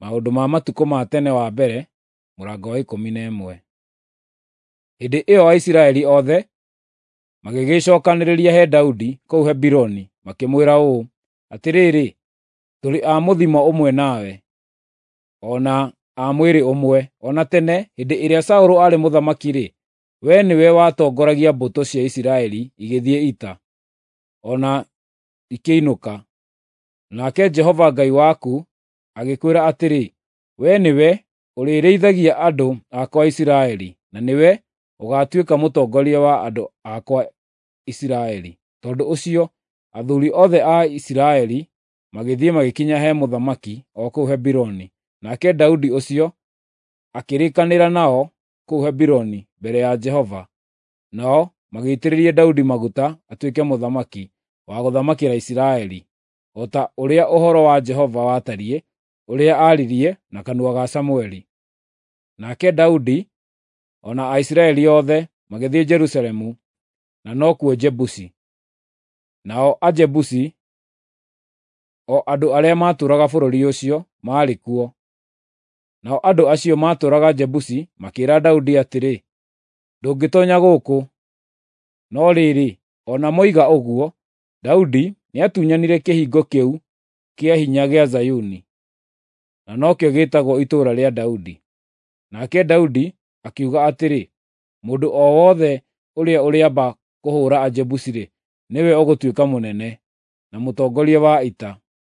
Maũndũ ma matukũ ma tene wa mbere, mũrango wa 11. Hĩndĩ ĩyo Aisiraeli othe magĩgĩcookanĩrĩria he Daudi kũu Hebironi, makĩmwĩra ũũ, atĩrĩrĩ, tũrĩ a mũthimo ũmwe nawe, ona a mwĩrĩ ũmwe, ona tene hĩndĩ ĩrĩa Saũlũ arĩ mũthamaki-rĩ, wee nĩwe watongoragia mbũtũ cia Isiraeli igĩthiĩ ita, ona ikĩinũka. Nake Jehova Ngai waku agĩkwĩra atĩrĩ, wee nĩwe ũrĩrĩithagia andũ akwa Isiraeli, na nĩwe ũgaatuĩka mũtongoria wa andũ akwa Isiraeli. Tondũ ũcio, athuuri othe a Isiraeli magĩthiĩ magĩkinya he mũthamaki o kũu Hebironi. Nake Daudi ũcio akĩrĩkanĩra nao kũu Hebironi mbere ya Jehova. Nao magĩitĩrĩria Daudi maguta atuĩke mũthamaki wa gũthamakĩra Isiraeli, o ta ũrĩa ũhoro wa Jehova watariĩ, ũrĩa aaririe na kanua ga Samũeli. Nake Daudi ona Aisiraeli othe magĩthiĩ Jerusalemu, na nokuo Jebusi. Nao Ajebusi, o andũ arĩa maatũũraga bũrũri ũcio, maarĩ kuo. Nao andũ acio maatũũraga Jebusi makĩĩra Daudi atĩrĩ, ndũngĩtoonya gũkũ. No rĩrĩ, ona moiga ũguo, Daudi nĩatunyanire kĩhingo kĩu kĩa hinya gĩa Zayuni, na nokĩo gĩĩtagwo itũũra rĩa Daudi. Nake Daudi akiuga atĩrĩ, mũndũ o wothe ũrĩa ũrĩamba kũhũũra Ajebusi-rĩ, nĩwe ũgũtuĩka mũnene na mũtongoria wa ita.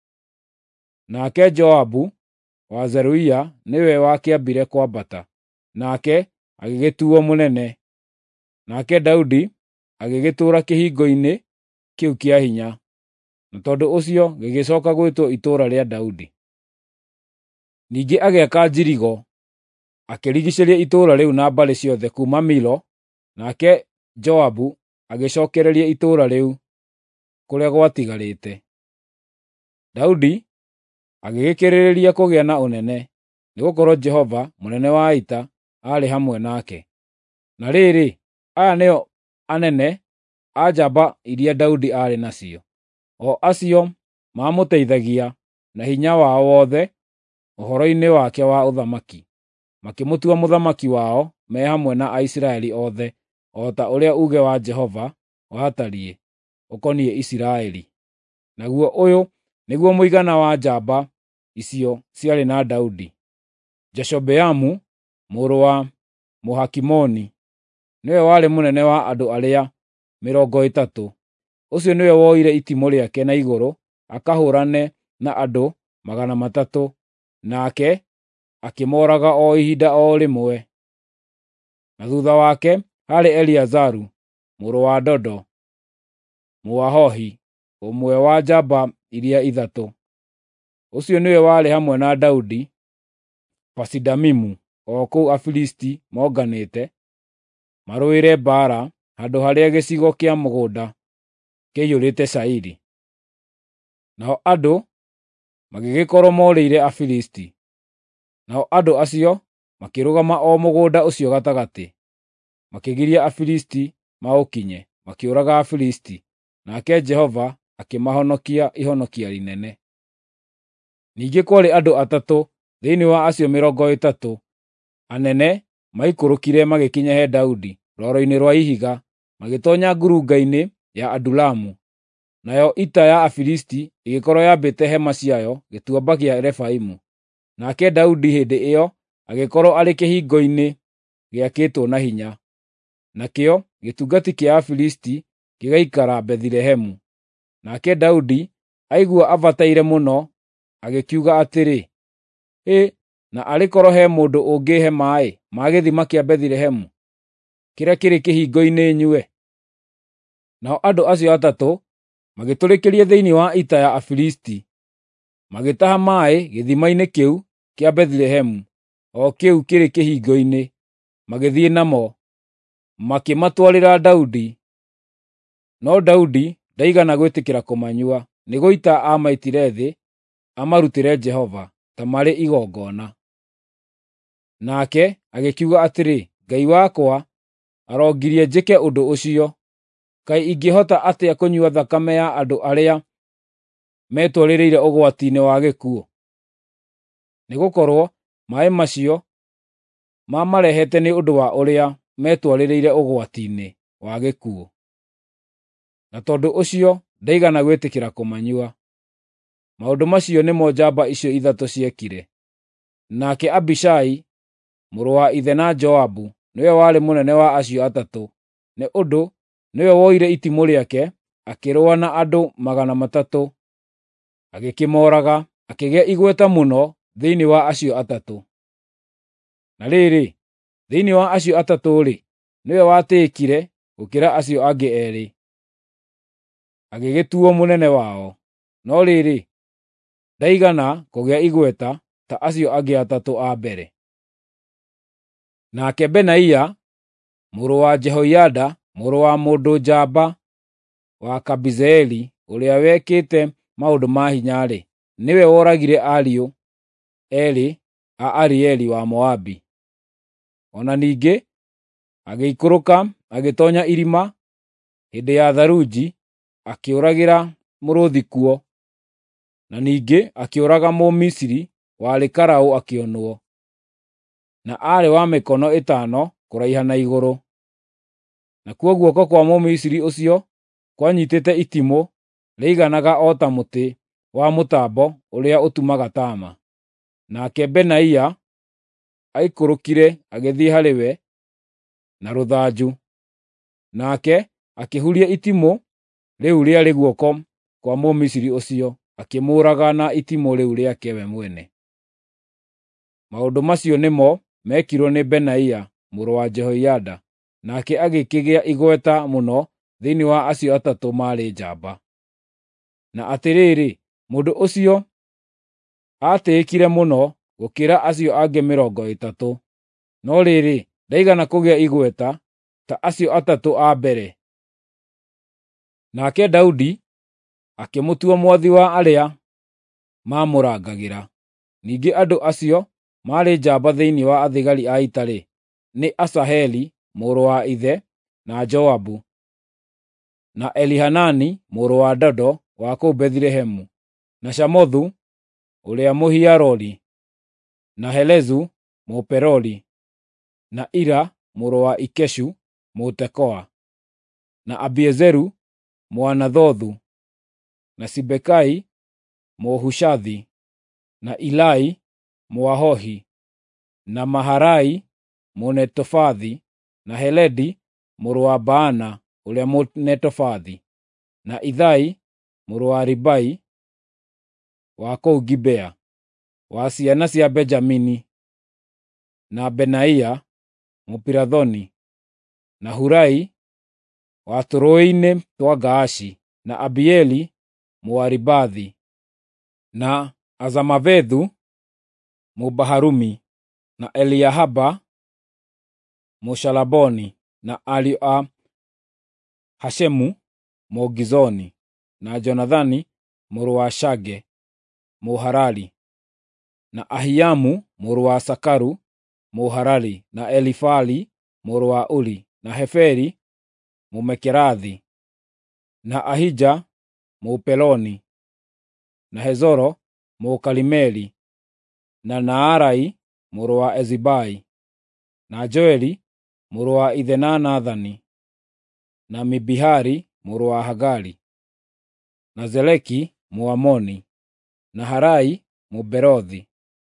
Nake Joabu wa Zeruia nĩwe wakĩambire kwambata, nake agĩgĩtuuo mũnene. Nake Daudi agĩgĩtũũra kĩhingo-inĩ kĩu kĩa hinya, na tondũ ũcio gĩgĩcooka gwĩtwo itũũra rĩa Daudi. Ningĩ agĩaka njirigo, akĩrigicĩria itũũra rĩu na mbarĩ ciothe kuuma Milo, nake Joabu agĩcookereria itũũra rĩu kũrĩa gwatigarĩte. Daudi agĩgĩkĩrĩrĩria kũgĩa na ũnene, nĩgũkorwo Jehova, mũnene wa ita, aarĩ hamwe nake. Na rĩrĩ, aya nĩo anene a njamba iria Daudi aarĩ nacio, o acio maamũteithagia na hinya wao wothe ũhoro-inĩ wake wa ũthamaki, makĩmũtua mũthamaki wao me hamwe na Aisiraeli othe, o ta ũrĩa uuge wa Jehova watariĩ ũkoniĩ Isiraeli. Naguo ũyũ nĩguo mũigana wa njamba icio ciarĩ na Daudi. Jashobeamu mũrũ wa Mũhakimoni nĩwe warĩ mũnene wa andũ arĩa 30. Ũcio nĩwe woire itimũ rĩake na igũrũ akahũũrane na andũ 300, nake akĩmooraga o ihinda o rĩmwe. Na thuutha wake haarĩ Eliazaru mũrũ wa Dodo Mũahohi, ũmwe wa njamba iria 3. Ũcio nĩwe warĩ hamwe na Daudi Pasidamimu, o kũu Afilisti monganĩte, marũĩre mbaara handũ harĩa gĩcigo kĩa mũgũnda kĩiyũrĩte cairi. Nao andũ magĩgĩkorwo morĩire Afilisti. Nao andũ acio makĩrũgama o mũgũnda ũcio gatagatĩ, makĩgiria Afilisti maũkinye, makĩũraga Afilisti, nake Jehova akĩmahonokia ihonokia inene. Ningĩ kwarĩ andũ 3 thĩinĩ wa acio 30 anene maikũrũkire magĩkinya he Daudi rwaro-inĩ rwa ihiga, magĩtoonya ngurunga-inĩ ya Adulamu. Nayo ita ya Afilisti ĩgĩkorwo yambĩte hema ciayo gĩtuamba gĩa Refaimu. Nake Daudi hĩndĩ ĩyo agĩkorwo arĩ kĩhingo-inĩ gĩakĩtwo na hinya, nakĩo gĩtungati kĩa Afilisti gĩgaikara Bethilehemu. Nake Daudi aigua abataire mũno, agĩkiuga atĩrĩ, na arĩ korwo he mũndũ ũngĩhe maaĩ ma gĩthima kĩa Bethilehemu, kĩrĩa kĩrĩ kĩhingo-inĩ nyue. Nao andũ acio 3 magĩtũrĩkĩria thĩinĩ wa ita ya Afilisti, magĩtaha maaĩ gĩthima-inĩ kĩu kĩa Bethilehemu, o kĩu kĩrĩ kĩhingo-inĩ, magĩthiĩ namo, makĩmatwarĩra Daudi. No Daudi ndaigana gwĩtĩkĩra kũmanyua, nĩ gũita amaitire thĩ amarutĩre Jehova ta marĩ igongona. Nake agĩkiuga atĩrĩ, Ngai wakwa arongirie njĩke ũndũ ũcio. Kaĩ ingĩhota atĩa kũnyua thakame ya andũ arĩa metwarĩrĩire ũgwati-inĩ wa gĩkuũ? nĩgũkorwo maaĩ macio mamarehete nĩ ũndũ wa ũrĩa metwarĩrĩire ũgwati-inĩ wa gĩkuũ. Na tondũ ũcio ndaigana gwĩtĩkĩra kũmanyua. Maũndũ macio nĩmo njamba icio ithatũ ciekire. Nake Abishai, mũrũ wa ithe na Joabu, nĩwe warĩ mũnene wa acio atatũ, nĩ ũndũ nĩwe woire itimũ rĩake, akĩrũa na andũ 300, agĩkĩmooraga, akĩgĩa igweta mũno thĩinĩ wa acio atatũ. Na rĩrĩ, thĩinĩ wa acio atatũ-rĩ, nĩwe watĩĩkire gũkĩra acio angĩ eerĩ, agĩgĩtuo mũnene wao. No rĩrĩ, ndaigana kũgĩa igweta ta acio angĩ atatũ a mbere. Nake Benaia, mũrũ wa Jehoiada, mũrũ wa mũndũ njamba wa Kabizeeli, ũrĩa wekĩte maũndũ ma hinya-rĩ, nĩwe woragire ariũ eerĩ a Arieli wa Moabi. O na ningĩ agĩikũrũka agĩtoonya irima hĩndĩ ya tharunji, akĩũragĩra mũrũũthi kuo, na ningĩ akĩũraga Mũmisiri warĩ karaũ akĩonwo, na aarĩ wa mĩkono 5 kũraiha na igũrũ. Nakuo guoko kwa Mũmisiri ũcio kwanyiitĩte itimũ rĩiganaga o ta mũtĩ wa mũtambo ũrĩa ũtumaga taama. Nake Benaia aikũrũkire agĩthiĩ harĩ we na rũthanju, nake akĩhuria itimũ rĩu rĩarĩ guoko kwa Mũmisiri ũcio, akĩmũũraga na itimũ rĩu rĩake we mwene. Maũndũ macio nĩmo mekirwo nĩ Benaia mũrũ wa Jehoiada, nake agĩkĩgĩa igweta mũno thĩinĩ wa acio atatũ maarĩ njamba. Na atĩrĩrĩ, mũndũ ũcio aatĩĩkire mũno gũkĩra acio angĩ 30, no rĩrĩ, ndaigana kũgĩa igweta ta acio atatũ a mbere. Nake Daudi akĩmũtua mwathi wa arĩa maamũrangagĩra. Ningĩ andũ acio maarĩ njamba thĩinĩ wa athigari a ita-rĩ, nĩ Asaheli mũrũ wa ithe na Joabu, na Elihanani mũrũ wa Dodo wa kũu Bethilehemu, na Shamothu ũrĩa Mũhiarori, na Helezu Mũperori, na Ira mũrũ wa Ikeshu Mũtekoa, na Abiezeru Mũanathothu, na Sibekai Mũhushathi, na Ilai Mũahohi, na Maharai Mũnetofathi, na Heledi mũrũ wa Baana ũrĩa Mũnetofathi, na Ithai mũrũ wa Ribai wa kũu Gibea, wa ciana cia Benjamini, na Benaia Mũpirathoni, na Hurai wa tũrũĩ-inĩ twa Gaashi, na Abieli Mũaribathi, na Azamavethu Mũbaharumi, na Eliahaba Mũshalaboni, na ariũ a Hashemu Mũgizoni, na Jonathani mũrũ wa Shage Mũharari, na Ahiamu mũrũ wa Sakaru Mũharari, na Elifali mũrũ wa Uri, na Heferi Mũmekerathi, na Ahija Mũpeloni, na Hezoro Mũkalimeli, na Naarai mũrũ wa Ezibai, na Joeli mũrũ wa ithe na Nathani, na Mibihari mũrũ wa Hagali, na Zeleki Mũamoni, na Harai Mũberothi,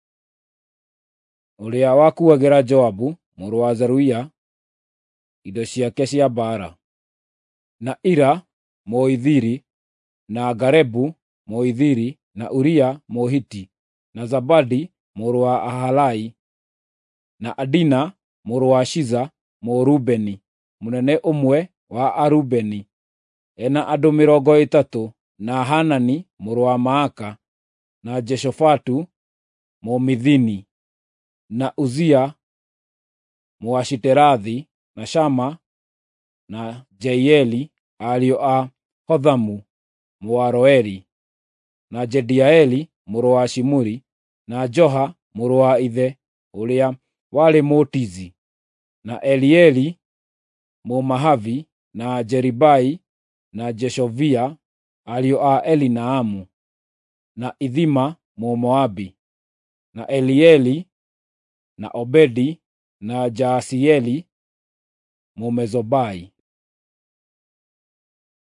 ũrĩa wakuagĩra Joabu mũrũ wa Zeruia indo ciake cia mbaara, na Ira Mũithiri, na Garebu Mũithiri, na Uria Mũhiti, na Zabadi mũrũ wa Ahalai, na Adina mũrũ wa Shiza Mũrubeni, mũnene ũmwe wa Arubeni, ena andũ 30, na Hanani mũrũ wa Maaka, na Jeshofatu Mũmithini, na Uzia Mũashiterathi, na Shama, na Jeieli ariũ a Hothamu Mũaroeri, na Jediaeli mũrũ wa Shimuri, na Joha mũrũ wa ithe ũrĩa warĩ Mũtizi, na Elieli Mũmahavi, na Jeribai, na Jeshovia ariũ a Elinaamu, na Ithima Mũmoabi, na Elieli, na Obedi, na Jaasieli Mũmezobai.